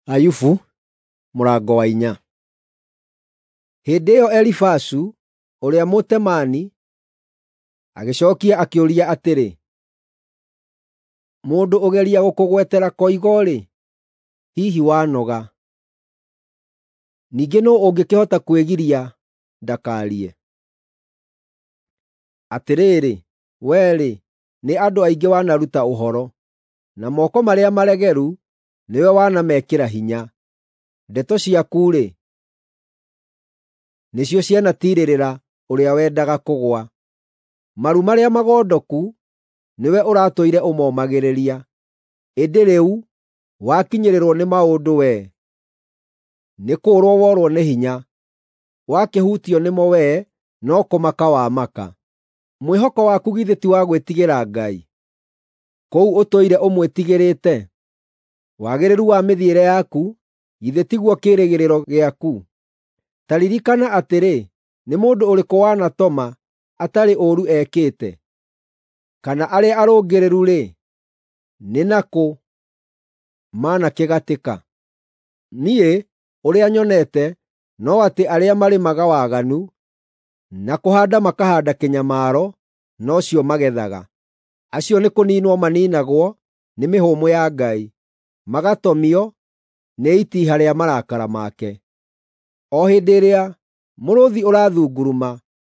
Ayubu mũrango wa 4. Hĩndĩ ĩyo Elifazu ũrĩa Mũtemani agĩcookia akĩũria atĩrĩ, mũndũ ũgeria gũkũgwetera koigo-rĩ, hihi wanoga? Ningĩ nũũ ũngĩkĩhota kwĩgiria ndakarie? Atĩrĩrĩ, wee-rĩ, nĩ andũ aingĩ wanaruta ũhoro, na moko marĩa maregeru nĩwe wanamekĩra hinya. Ndeto ciaku-rĩ, nĩcio cianatirĩrĩra ũrĩa wendaga kũgũa. Maru marĩa magondoku nĩwe ũratũire ũmomagĩrĩria. Ĩndĩ rĩu wakinyĩrĩrwo nĩ maũndũ wee, nĩ kũũrwo worwo nĩ hinya. Wakĩhutio nĩmo wee, no kũmaka wamaka. Mwĩhoko waku githĩ ti wa gwĩtigĩra Ngai? Kũu ũtũire ũmwĩtigĩrĩte? Wagĩrĩru wa mĩthiĩre yaku githĩ tiguo kĩĩrĩgĩrĩro gĩaku? Ta ririkana atĩrĩ, nĩ mũndũ ũrĩkũ wanatoma atarĩ ũũru ekĩte? Kana arĩa arũngĩrĩru-rĩ, nĩ nakũ manakĩgatĩka? Niĩ ũrĩa nyonete no atĩ arĩa marĩmaga waganu na kũhaanda makahaanda kĩnyamaro nocio magethaga. Acio nĩ kũniinwo maniinagwo nĩ mĩhũmũ ya Ngai, magatomio nĩ itiiha rĩa marakara make. O hĩndĩ ĩrĩa mũrũũthi ũrathunguruma,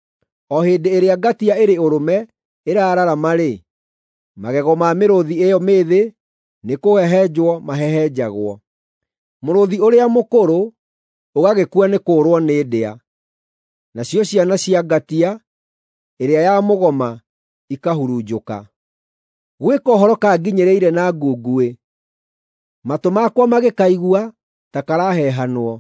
o hĩndĩ ĩrĩa ngatia ĩrĩ ũrũme ĩrararama-rĩ, magego ma mĩrũũthi ĩyo mĩĩthĩ nĩ kũhehenjwo mahehenjagwo. Mũrũũthi ũrĩa mũkũrũ ũgagĩkua nĩ kũũrwo nĩ ndĩa, nacio ciana cia ngatia ĩrĩa ya mũgoma ikahurunjũka. Gwĩ kohoro kanginyĩrĩire na ngunguĩ, matũ makwa magĩkaigua ta karahehanwo.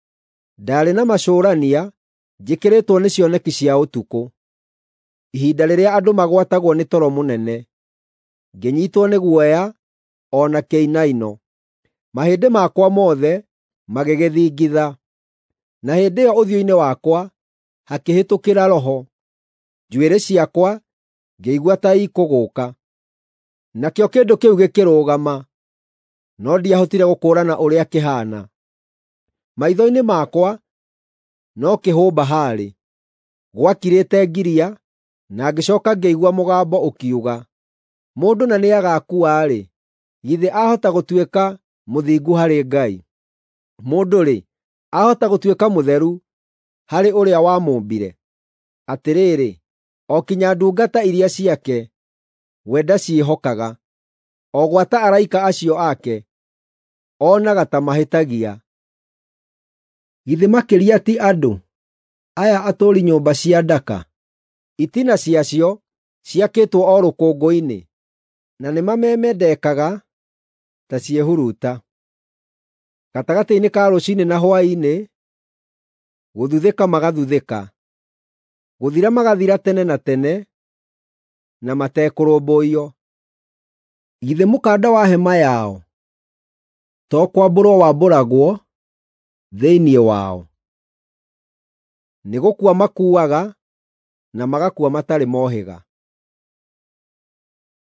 Ndarĩ na macũrania njĩkĩrĩtwo nĩ cioneki cia ũtukũ, ihinda rĩrĩa andũ magwatagwo nĩ toro mũnene, ngĩnyiitwo nĩ guoya o na kĩinaino. Mahĩndĩ makwa mothe magĩgĩthingitha, na hĩndĩ ĩyo ũthiũ-inĩ wakwa hakĩhĩtũkĩra roho. Njuĩrĩ ciakwa ngĩigua ta ikũgũũka. Nakĩo kĩndũ kĩu gĩkĩrũgama, no ndiahotire gũkũũrana ũrĩa kĩhaana. Maitho-inĩ makwa no kĩhũmba haarĩ. Gwakirĩte ngiria, na ngĩcooka ngĩigua mũgambo ũkiuga, mũndũ na nĩagakua-rĩ, githĩ ahota gũtuĩka mũthingu harĩ Ngai? Mũndũ-rĩ, ahota gũtuĩka mũtheru harĩ ũrĩa wamũmbire? Atĩrĩrĩ, o kinya ndungata iria ciake we ndaciĩhokaga, o gwata araika acio ake onaga ta mahĩtagia. Githĩ makĩria ti andũ aya atũũri nyũmba cia ndaka? Itina ciacio ciakĩtwo o rũkũngũ-inĩ, na nĩmamemendekaga ta ciĩhuruta. Gatagatĩ-inĩ ka rũciinĩ na hwaĩ-inĩ, gũthuthĩka magathuthĩka, gũthira magathira tene na tene, na matekũrũmbũiyo. Githĩ mũkanda wa hema yao to kwambũrwo wambũragwo thĩinĩ wao? Nĩ gũkua makuaga, na magakua matarĩ mohĩga.